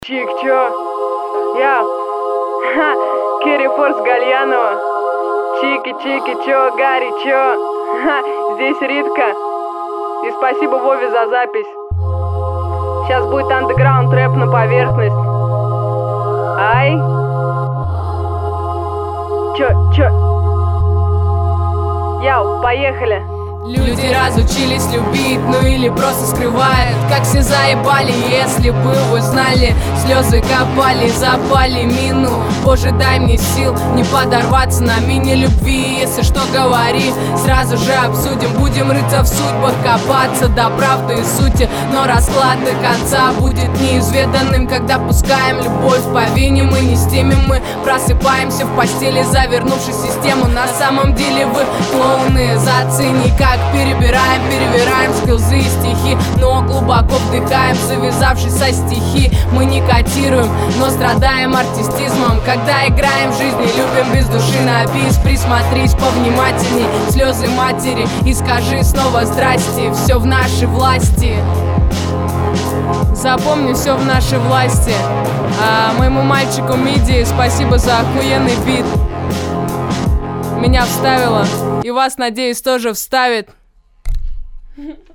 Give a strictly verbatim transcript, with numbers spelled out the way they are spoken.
Чик, чё? Я, ха, Керри Форс Гальянова. Чики-чики, чё, горячо? Ха, здесь Ритка. И спасибо Вове за запись. Сейчас будет андеграунд рэп на поверхность. Ай. Чё, чё? Яу, поехали. Люди разучились любить, ну или просто скрывают. Как все заебали, если бы вы знали. Слезы копали, запали мину. Боже, дай мне сил не подорваться на мине любви. Если что, говори, сразу же обсудим. Будем рыться в судьбах, копаться до правды и сути. Но расклад до конца будет неизведанным. Когда пускаем любовь по вине, мы не стимем. Мы просыпаемся в постели, завернувшись в систему. На самом деле вы клоуны, зацени, как перебираем, перевираем скиллзы и стихи. Но глубоко вдыхаем, завязавшись со стихи. Мы не котируем, но страдаем артистизмом. Когда играем в жизни, любим без души на бис. Присмотрись повнимательней, слезы матери, и скажи снова здрасте. Все в нашей власти. Запомни, все в нашей власти. а, Моему мальчику Миди спасибо за охуенный бит. Меня вставило, и вас, надеюсь, тоже вставит.